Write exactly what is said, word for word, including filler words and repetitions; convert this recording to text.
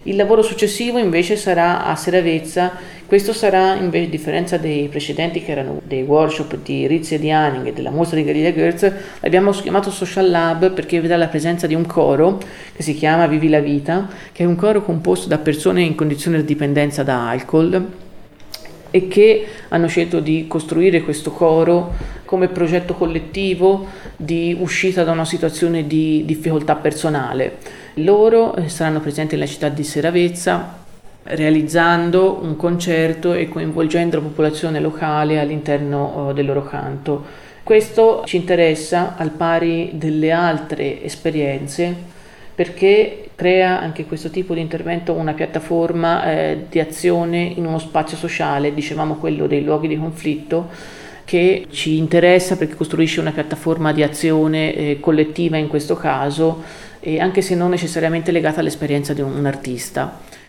Il lavoro successivo invece sarà a Seravezza. Questo sarà, invece, a differenza dei precedenti che erano dei workshop di Rizzi e di Hanning e della mostra di Galilea Goerz, l'abbiamo chiamato Social Lab perché vedrà la presenza di un coro che si chiama Vivi la Vita, che è un coro composto da persone in condizione di dipendenza da alcol e che hanno scelto di costruire questo coro come progetto collettivo di uscita da una situazione di difficoltà personale. Loro saranno presenti nella città di Seravezza realizzando un concerto e coinvolgendo la popolazione locale all'interno del loro canto. Questo ci interessa al pari delle altre esperienze perché crea anche questo tipo di intervento una piattaforma eh, di azione in uno spazio sociale, dicevamo quello dei luoghi di conflitto, che ci interessa perché costruisce una piattaforma di azione eh, collettiva in questo caso, e anche se non necessariamente legata all'esperienza di un, un artista.